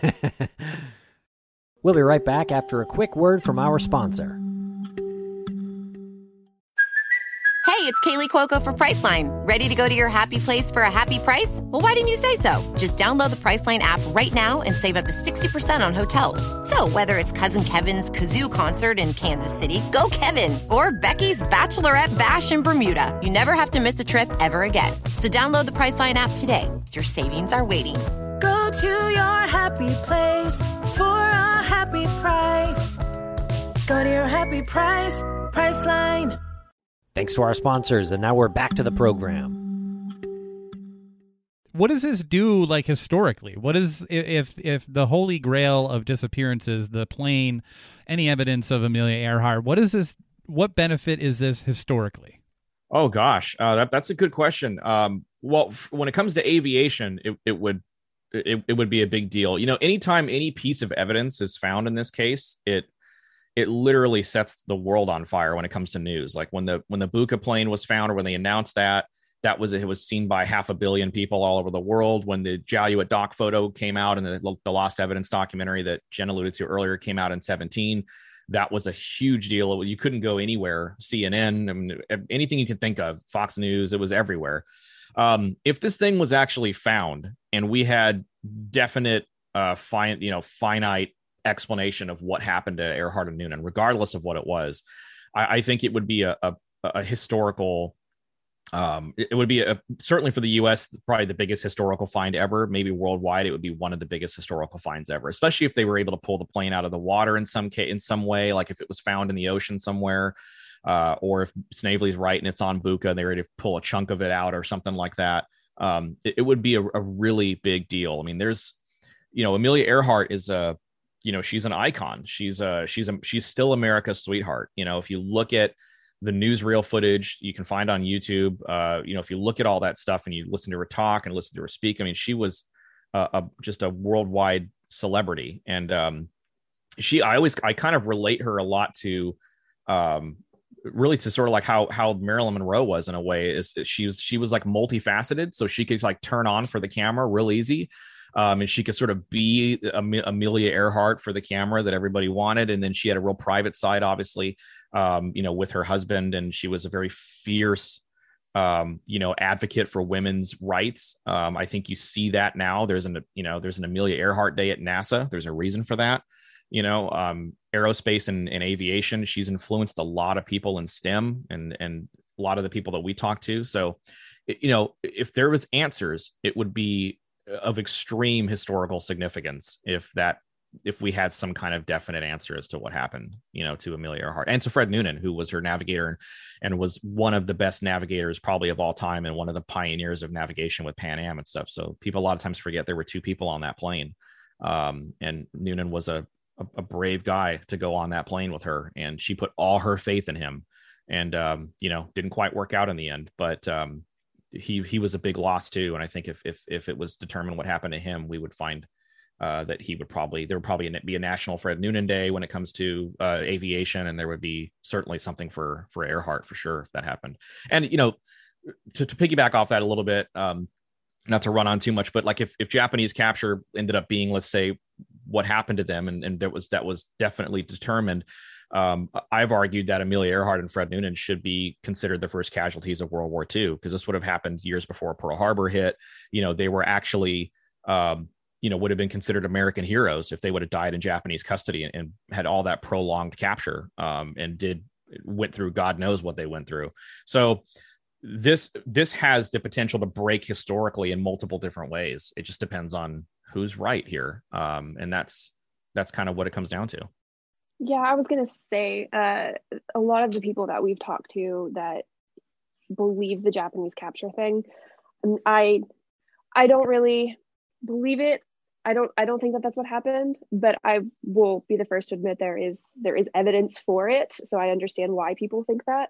We'll be right back after a quick word from our sponsor. Hey, it's Kaylee Cuoco for Priceline. Ready to go to your happy place for a happy price? Well, why didn't you say so? Just download the Priceline app right now and save up to 60% on hotels. So whether it's Cousin Kevin's Kazoo Concert in Kansas City, go Kevin, or Becky's Bachelorette Bash in Bermuda, you never have to miss a trip ever again. So download the Priceline app today. Your savings are waiting. Go to your happy place for a happy price. Go to your happy price, Priceline. Thanks to our sponsors, and now we're back to the program. What does this do, like, historically? What is, if the holy grail of disappearances, the plane, any evidence of Amelia Earhart, what benefit is this historically? Oh gosh, that's a good question. Well, when it comes to aviation, it would be a big deal. Anytime any piece of evidence is found in this case, it literally sets the world on fire when it comes to news. Like when the Buka plane was found, or when they announced it was seen by 500 million people all over the world. When the Jaluit doc photo came out, and the Lost Evidence documentary that Jen alluded to earlier came out in 2017, that was a huge deal. You couldn't go anywhere. CNN, anything you can think of, Fox News, it was everywhere. If this thing was actually found and we had definite, finite explanation of what happened to Earhart and Noonan, regardless of what it was, I think it would be a historical. It would be certainly for the U.S. probably the biggest historical find ever. Maybe worldwide, it would be one of the biggest historical finds ever. Especially if they were able to pull the plane out of the water in some way, like if it was found in the ocean somewhere, or if Snavely's right and it's on Buka and they were able to pull a chunk of it out or something like that. It would be a really big deal. I mean, Amelia Earhart is she's an icon. She's still America's sweetheart. If you look at the newsreel footage you can find on YouTube, if you look at all that stuff and you listen to her talk and listen to her speak, I mean, she was just a worldwide celebrity. And I kind of relate her a lot to really to sort of like how Marilyn Monroe was in a way. Is she was like multifaceted, so she could like turn on for the camera real easy. And she could sort of be Amelia Earhart for the camera that everybody wanted. And then she had a real private side, obviously, with her husband. And she was a very fierce, advocate for women's rights. I think you see that now. There's an Amelia Earhart Day at NASA. There's a reason for that. Aerospace and aviation. She's influenced a lot of people in STEM and a lot of the people that we talk to. So, if there was answers, it would be of extreme historical significance if we had some kind of definite answer as to what happened, to Amelia Earhart and to Fred Noonan, who was her navigator and was one of the best navigators probably of all time and one of the pioneers of navigation with Pan Am and stuff. So people a lot of times forget there were two people on that plane. And Noonan was a brave guy to go on that plane with her, and she put all her faith in him, and didn't quite work out in the end, but he was a big loss too. And I think if it was determined what happened to him, we would find that there would probably be a National Fred Noonan Day when it comes to aviation, and there would be certainly something for Earhart for sure if that happened. And to piggyback off that a little bit, not to run on too much, but like if Japanese capture ended up being, let's say, what happened to them, and that was definitely determined. I've argued that Amelia Earhart and Fred Noonan should be considered the first casualties of World War II, because this would have happened years before Pearl Harbor hit. They were actually, would have been considered American heroes if they would have died in Japanese custody and had all that prolonged capture, and went through God knows what they went through. So this has the potential to break historically in multiple different ways. It just depends on who's right here. And that's kind of what it comes down to. Yeah, I was going to say a lot of the people that we've talked to that believe the Japanese capture thing, I don't really believe it. I don't think that that's what happened, but I will be the first to admit there is evidence for it. So I understand why people think that.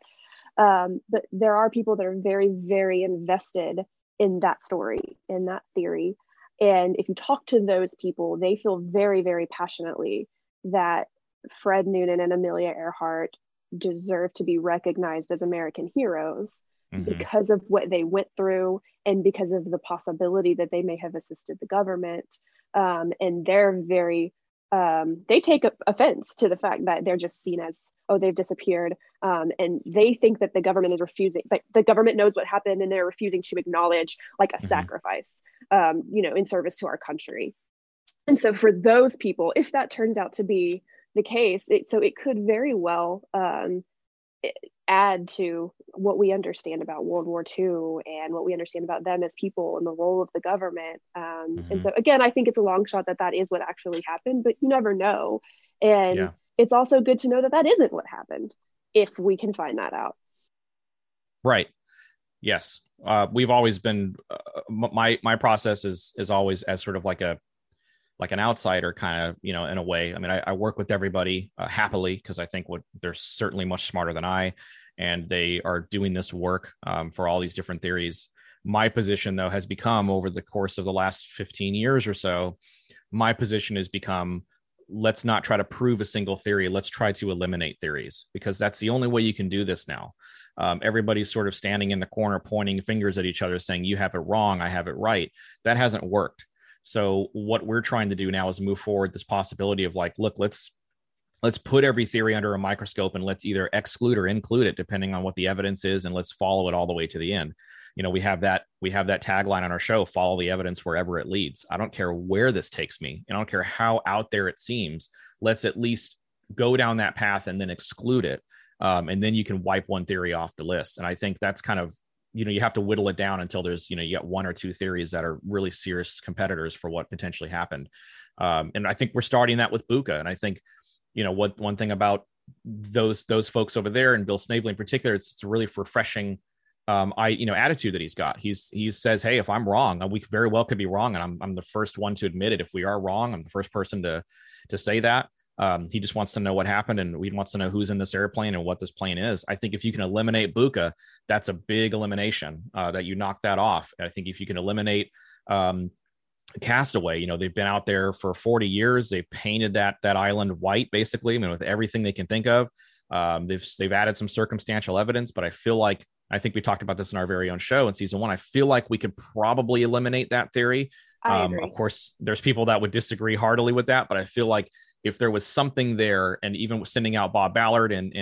But there are people that are very, very invested in that story, in that theory. And if you talk to those people, they feel very, very passionately that Fred Noonan and Amelia Earhart deserve to be recognized as American heroes because of what they went through and because of the possibility that they may have assisted the government. And they're very, they take offense to the fact that they're just seen as, oh, they've disappeared. And they think that the government is refusing, but the government knows what happened and they're refusing to acknowledge like a sacrifice, in service to our country. And so for those people, if that turns out to be the case, it could very well add to what we understand about World War II and what we understand about them as people and the role of the government. And so again, I think it's a long shot that is what actually happened, but you never know. And it's also good to know that isn't what happened if we can find that out. Right. Yes. We've always been, my process is always as sort of like an outsider kind of, in a way. I mean, I work with everybody happily because I think they're certainly much smarter than I, and they are doing this work for all these different theories. My position, though, has become over the course of the last 15 years or so, my position has become, let's not try to prove a single theory. Let's try to eliminate theories, because that's the only way you can do this now. Everybody's sort of standing in the corner, pointing fingers at each other, saying, you have it wrong, I have it right. That hasn't worked. So what we're trying to do now is move forward this possibility of like, look, let's put every theory under a microscope and let's either exclude or include it depending on what the evidence is, and let's follow it all the way to the end. We have that tagline on our show, follow the evidence wherever it leads. I don't care where this takes me, and I don't care how out there it seems. Let's at least go down that path and then exclude it. And then you can wipe one theory off the list. And I think that's kind of, you have to whittle it down until there's, you got one or two theories that are really serious competitors for what potentially happened. And I think we're starting that with Bucha. And I think, one thing about those folks over there and Bill Snavely in particular, it's a really refreshing attitude that he's got. He says, hey, if I'm wrong, we very well could be wrong, and I'm the first one to admit it. If we are wrong, I'm the first person to say that. He just wants to know what happened, and he wants to know who's in this airplane and what this plane is. I think if you can eliminate Buka, that's a big elimination, that you knock that off. I think if you can eliminate Castaway, they've been out there for 40 years. They've painted that island white, basically, with everything they can think of. They've added some circumstantial evidence, but I think we talked about this in our very own show in season 1. I feel like we could probably eliminate that theory. Of course, there's people that would disagree heartily with that, but I feel like if there was something there, and even sending out Bob Ballard and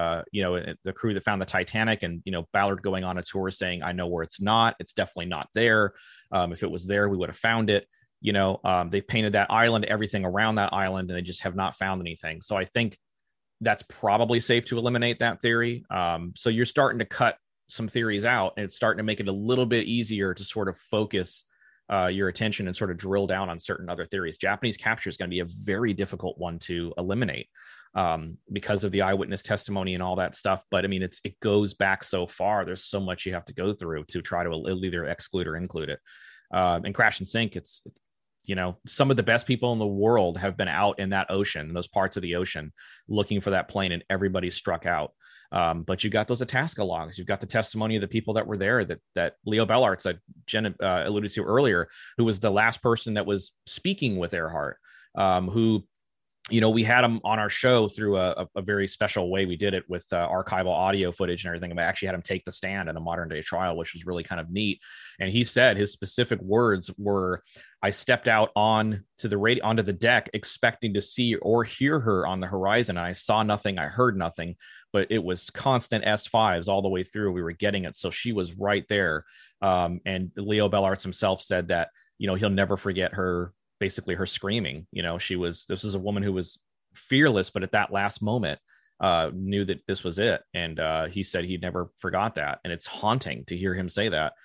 the crew that found the Titanic, and Ballard going on a tour saying, I know where it's not. It's definitely not there. If it was there, we would have found it. They've painted that island, everything around that island, and they just have not found anything. So I think that's probably safe to eliminate that theory. So you're starting to cut some theories out, and it's starting to make it a little bit easier to sort of focus your attention and sort of drill down on certain other theories. Japanese capture is going to be a very difficult one to eliminate because of the eyewitness testimony and all that stuff. But I mean, it goes back so far. There's so much you have to go through to try to either exclude or include it. And Crash and Sink, it's some of the best people in the world have been out in that ocean, those parts of the ocean, looking for that plane, and everybody struck out. But you got those Itasca logs. You've got the testimony of the people that were there, that Leo Bellarts that Jen alluded to earlier, who was the last person that was speaking with Earhart, who, we had him on our show through a very special way. We did it with archival audio footage and everything. I actually had him take the stand in a modern day trial, which was really kind of neat. And he said his specific words were, I stepped out onto the deck expecting to see or hear her on the horizon. And I saw nothing. I heard nothing, but it was constant S5s all the way through. We were getting it. So she was right there. And Leo Bellarts himself said that, he'll never forget her, basically her screaming. This was a woman who was fearless, but at that last moment knew that this was it. And he said he never forgot that. And it's haunting to hear him say that.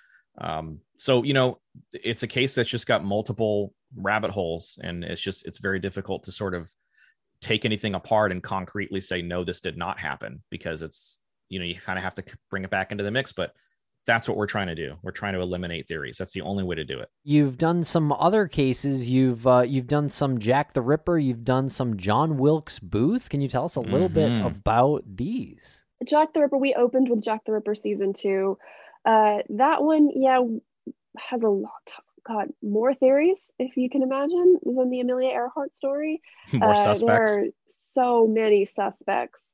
So it's a case that's just got multiple rabbit holes, and it's very difficult to sort of take anything apart and concretely say, no, this did not happen, because it's, you kind of have to bring it back into the mix. But that's what we're trying to do. We're trying to eliminate theories. That's the only way to do it. You've done some other cases. You've done some Jack the Ripper. You've done some John Wilkes Booth. Can you tell us a little bit about these? Jack the Ripper, we opened with Jack the Ripper season 2. That one, has a lot, more theories, if you can imagine, than the Amelia Earhart story. More suspects. There are so many suspects.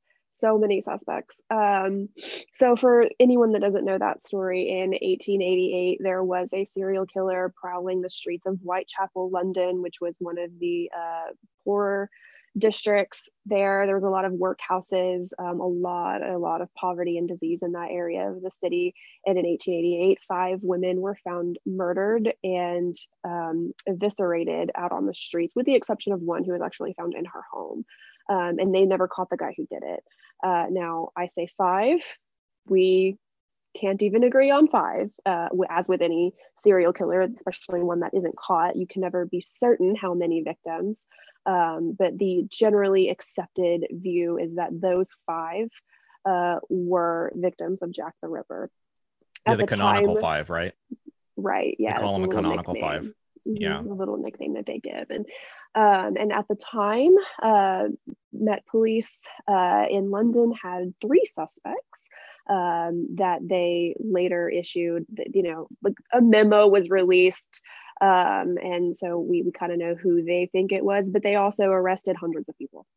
So for anyone that doesn't know that story, in 1888, there was a serial killer prowling the streets of Whitechapel, London, which was one of the poorer districts there. There was a lot of workhouses, a lot of poverty and disease in that area of the city. And in 1888, 5 women were found murdered and eviscerated out on the streets, with the exception of one who was actually found in her home. And they never caught the guy who did it. Now, I say 5. We can't even agree on 5. As with any serial killer, especially one that isn't caught, you can never be certain how many victims. But the generally accepted view is that those 5 were victims of Jack the Ripper. The canonical time, 5, right? Right. Yeah. They call them a canonical nickname. 5. Yeah. The little nickname that they give. And at the time, Met Police in London had 3 suspects that they later issued. Like a memo was released. And so we kind of know who they think it was, but they also arrested hundreds of people.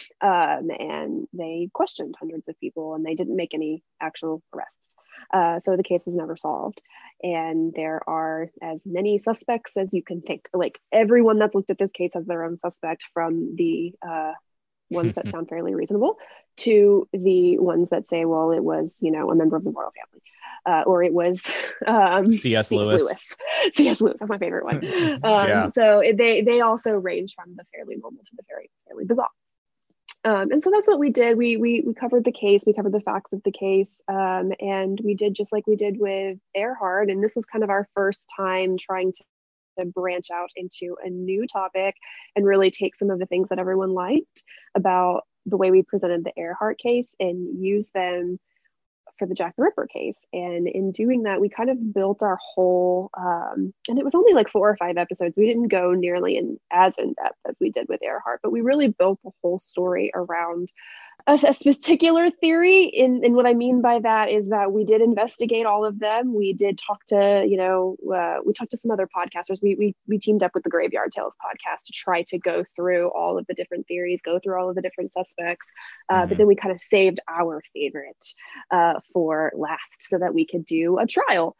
And they questioned hundreds of people, and they didn't make any actual arrests. So the case was never solved. And there are as many suspects as you can think. Like, everyone that's looked at this case has their own suspect, from the ones that sound fairly reasonable to the ones that say, well, it was, a member of the royal family. Or it was C.S. Lewis. C.S. Lewis, that's my favorite one. Yeah. So they also range from the fairly normal to the fairly bizarre. And so that's what we did. We covered the case, we covered the facts of the case, and we did just like we did with Earhart. And this was kind of our first time trying to branch out into a new topic and really take some of the things that everyone liked about the way we presented the Earhart case and use them for the Jack the Ripper case. And in doing that, we kind of built our whole, and it was only like 4 or 5 episodes. We didn't go nearly as in depth as we did with Earhart, but we really built the whole story around a particular theory. And what I mean by that is that we did investigate all of them. We did talk to, we talked to some other podcasters. We teamed up with the Graveyard Tales podcast to try to go through all of the different theories, go through all of the different suspects. But then we kind of saved our favorite for last so that we could do a trial.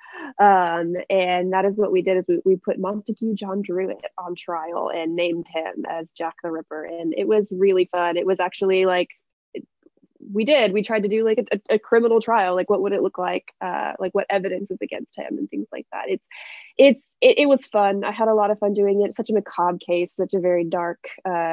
And that is what we did is we put Montague John Druitt on trial and named him as Jack the Ripper. And it was really fun. It was actually like, we tried to do like a criminal trial. Like what would it look like what evidence is against him and things like that. It was fun. I had a lot of fun doing it. It's such a macabre case, such a very dark,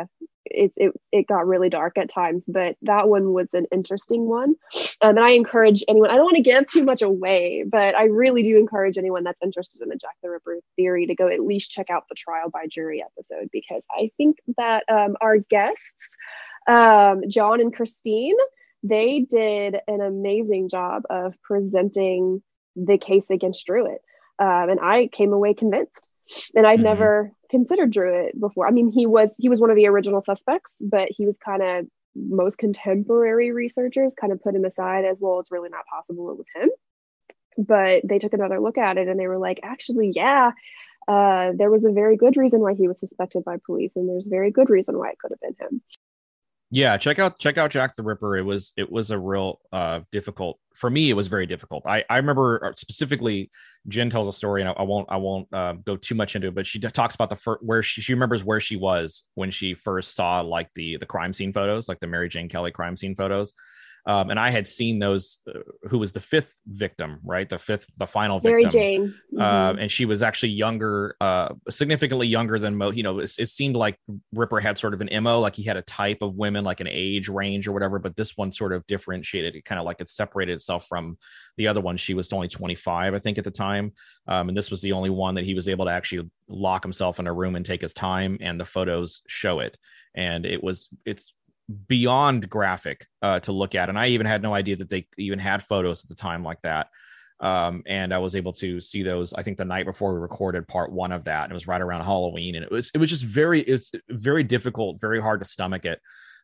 it got really dark at times, but that one was an interesting one. And I encourage anyone, I don't want to give too much away, but I really do encourage anyone that's interested in the Jack the Ripper theory to go at least check out the trial by jury episode, because I think that our guests, John and Christine, they did an amazing job of presenting the case against Druitt. And I came away convinced. And I'd never considered Druitt before. I mean, he was one of the original suspects, but he was kind of, most contemporary researchers kind of put him aside as, well, it's really not possible it was him. But they took another look at it and they were like, actually, yeah, there was a very good reason why he was suspected by police. And there's a very good reason why it could have been him. Yeah, check out Jack the Ripper. It was a real difficult, for me. It was very difficult. I remember specifically, Jen tells a story, and I won't go too much into it, but she talks about where she remembers where she was when she first saw like the crime scene photos, like the Mary Jane Kelly crime scene photos. And I had seen those, who was the 5th victim, right? The final victim. Mary Jane. And she was actually younger, significantly younger than Mo. It seemed like Ripper had sort of an MO, like he had a type of women, like an age range or whatever, but this one sort of differentiated. It kind of like it separated itself from the other one. She was only 25, I think, at the time. And this was the only one that he was able to actually lock himself in a room and take his time. And the photos show it. And it's beyond graphic to look at. And I even had no idea that they even had photos at the time like that. And I was able to see those, I think, the night before we recorded part 1 of that. And it was right around Halloween. And it was just very difficult, very hard to stomach it.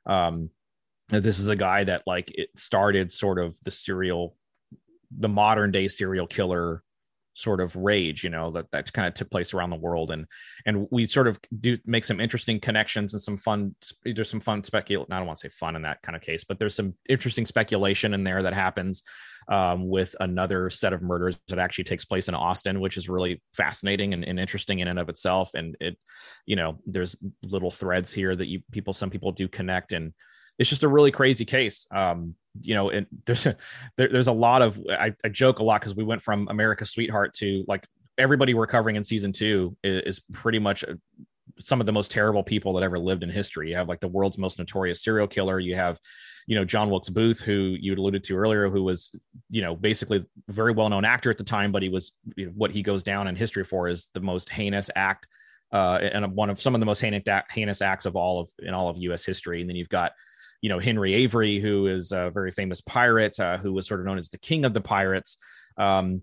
This is a guy that like it started sort of the modern day serial killer sort of rage, that kind of took place around the world. And we sort of do make some interesting connections and there's some fun speculation. I don't want to say fun in that kind of case, but there's some interesting speculation in there that happens with another set of murders that actually takes place in Austin, which is really fascinating and interesting in and of itself. And it, there's little threads here that some people do connect, and it's just a really crazy case. And there's a lot of, I joke a lot because we went from America's Sweetheart to like everybody we're covering in season 2 is pretty much some of the most terrible people that ever lived in history. You have like the world's most notorious serial killer. You have, John Wilkes Booth, who you alluded to earlier, who was, basically a very well-known actor at the time, but he was, what he goes down in history for is the most heinous act and one of some of the most heinous acts in all of U.S. history. And then you've got, Henry Avery, who is a very famous pirate, who was sort of known as the king of the pirates. And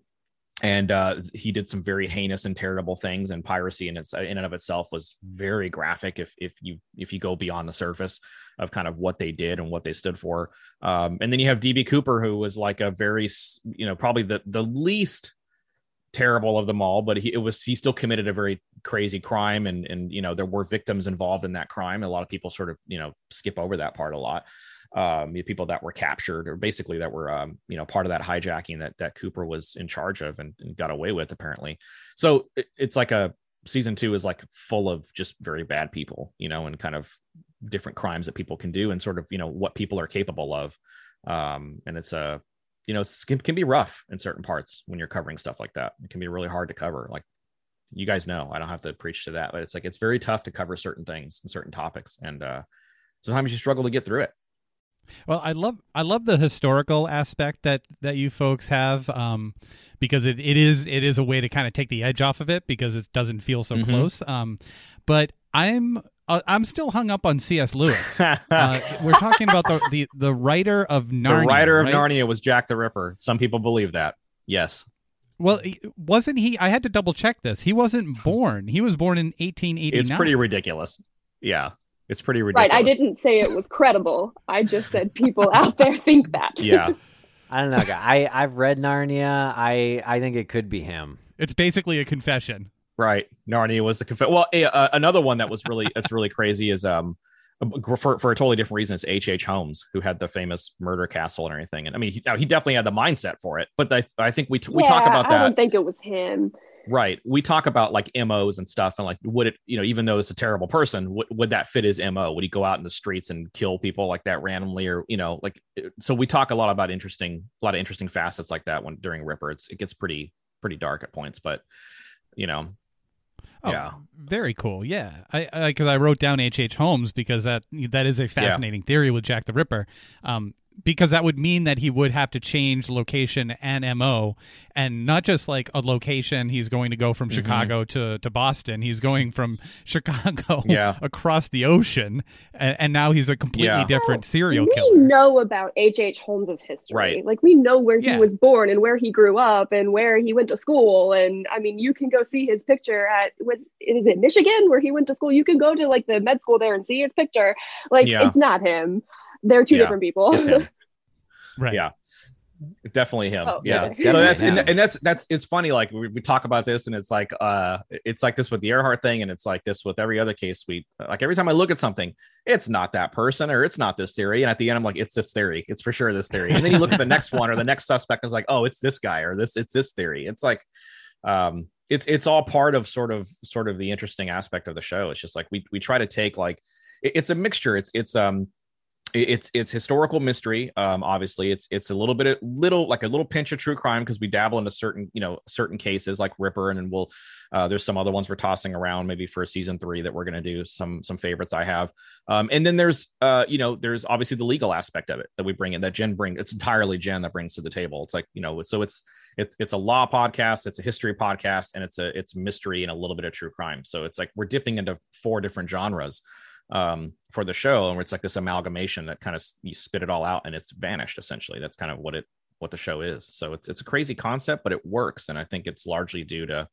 he did some very heinous and terrible things, and piracy in and of itself was very graphic. If you go beyond the surface of kind of what they did and what they stood for. And then you have DB Cooper, who was like a very, probably the least terrible of them all, but he still committed a very crazy crime, and there were victims involved in that crime. A lot of people sort of skip over that part a lot. People that were captured, or basically that were part of that hijacking that Cooper was in charge of and got away with, apparently. So it's like season 2 is like full of just very bad people, and kind of different crimes that people can do, and sort of what people are capable of. And it's it can be rough in certain parts when you're covering stuff like that. It can be really hard to cover. Like, you guys know, I don't have to preach to that, but it's very tough to cover certain things and certain topics. And sometimes you struggle to get through it. Well, I love the historical aspect that you folks have, because it is a way to kind of take the edge off of it, because it doesn't feel so close. But I'm I'm still hung up on C.S. Lewis. We're talking about the writer of Narnia. The writer of right? Narnia was Jack the Ripper. Some people believe that. Yes. Well, wasn't he? I had to double check this. He wasn't born. He was born in 1889. It's pretty ridiculous. Yeah, it's pretty ridiculous. Right. I didn't say it was credible. I just said people out there think that. Yeah. I don't know. I've read Narnia. I think it could be him. It's basically a confession. Right. Narnia was the well, another one that was really crazy is for a totally different reason is H.H. Holmes, who had the famous murder castle and everything. And I mean, he definitely had the mindset for it. But I think we talk about that. I don't think it was him. Right. We talk about like MOs and stuff, and like, would it, even though it's a terrible person, would that fit his MO? Would he go out in the streets and kill people like that randomly, or like? So we talk a lot of interesting facets like that during Ripper. It gets pretty dark at points, but Oh, yeah, very cool. Yeah, because I wrote down H.H. Holmes because that is a fascinating theory with Jack the Ripper. Because that would mean that he would have to change location and MO, and not just like a location. He's going to go from Chicago to Boston. He's going from Chicago across the ocean, and now he's a completely different serial killer. We know about H.H. Holmes's history. Right. Like, we know where he was born and where he grew up and where he went to school. And I mean, you can go see his picture is it Michigan where he went to school? You can go to like the med school there and see his picture. Like, it's not him. They're two different people. It's him. Right. Yeah. Definitely him. Oh, yeah. okay. So that's it's funny. Like we talk about this, and it's like this with the Earhart thing, and it's like this with every other case. We like every time I look at something, it's not that person or it's not this theory, and at the end I'm like, it's this theory. It's for sure this theory. And then you look at the next one or the next suspect is like, oh, it's this guy or it's this theory. It's like it's all part of sort of the interesting aspect of the show. It's just like we try to take like it's a mixture. It's historical mystery. Obviously it's a little pinch of true crime because we dabble into certain cases like Ripper, and then we'll there's some other ones we're tossing around maybe for season 3 that we're going to do some favorites I have. And then there's there's obviously the legal aspect of it that we bring in, that Jen it's entirely Jen that brings to the table. It's like, so it's a law podcast, it's a history podcast, and it's mystery and a little bit of true crime. So it's like we're dipping into 4 different genres for the show, and it's like this amalgamation that kind of you spit it all out and it's vanished essentially. That's kind of what the show is. So it's a crazy concept, but it works, and I think it's largely due to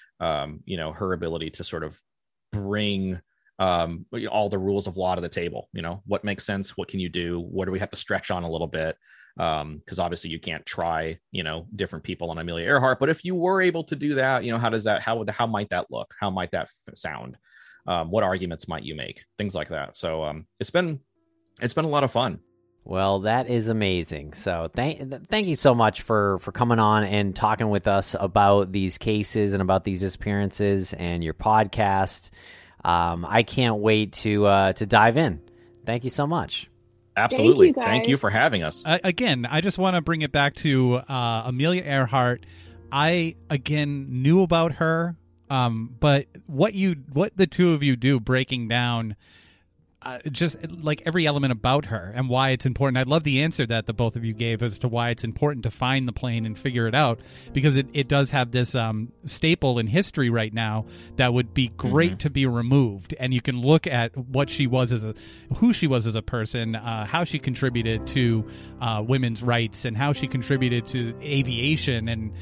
her ability to sort of bring all the rules of law to the table. What makes sense, what can you do, what do we have to stretch on a little bit, because obviously you can't try different people on Amelia Earhart, but if you were able to do that, how might that look, how might that sound, what arguments might you make, things like that. So it's been a lot of fun. Well, that is amazing. So thank you so much for coming on and talking with us about these cases and about these disappearances and your podcast. I can't wait to dive in. Thank you so much. Absolutely. Thank you for having us. Again, I just want to bring it back to Amelia Earhart. I again knew about her. But what the two of you do, breaking down just like every element about her and why it's important. I love the answer that the both of you gave as to why it's important to find the plane and figure it out, because it does have this staple in history right now that would be great to be removed. And you can look at what she was who she was as a person, how she contributed to women's rights, and how she contributed to aviation, and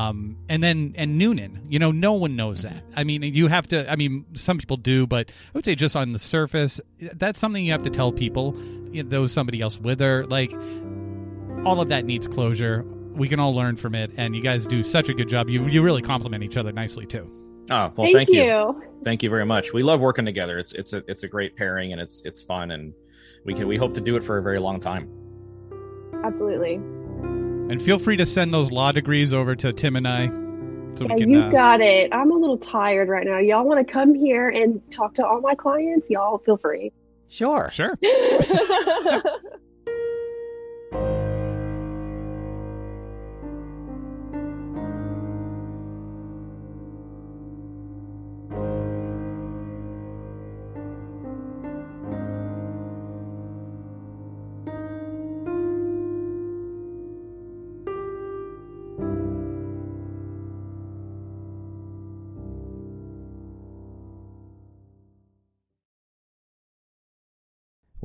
Noonan. No one knows that. I mean, you have to. I mean, some people do, but I would say just on the surface, that's something you have to tell people. There was somebody else with her. Like, all of that needs closure. We can all learn from it, and you guys do such a good job. You really complement each other nicely too. Oh, well, thank you. Thank you very much. We love working together. It's a great pairing, and it's fun, and we hope to do it for a very long time. Absolutely. And feel free to send those law degrees over to Tim and I. So we can, you got it. I'm a little tired right now. Y'all want to come here and talk to all my clients? Y'all feel free. Sure.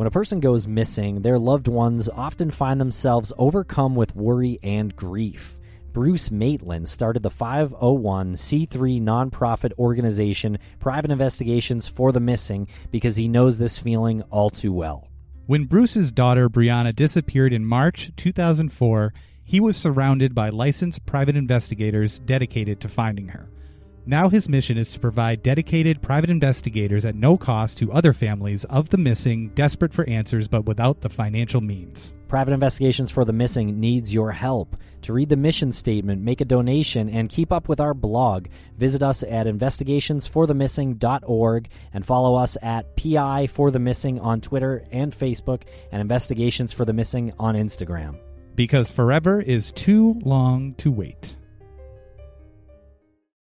When a person goes missing, their loved ones often find themselves overcome with worry and grief. Bruce Maitland started the 501c3 nonprofit organization Private Investigations for the Missing because he knows this feeling all too well. When Bruce's daughter Brianna disappeared in March 2004, he was surrounded by licensed private investigators dedicated to finding her. Now his mission is to provide dedicated private investigators at no cost to other families of the missing, desperate for answers but without the financial means. Private Investigations for the Missing needs your help. To read the mission statement, make a donation, and keep up with our blog, visit us at investigationsforthemissing.org and follow us at PI for the Missing on Twitter and Facebook and Investigations for the Missing on Instagram. Because forever is too long to wait.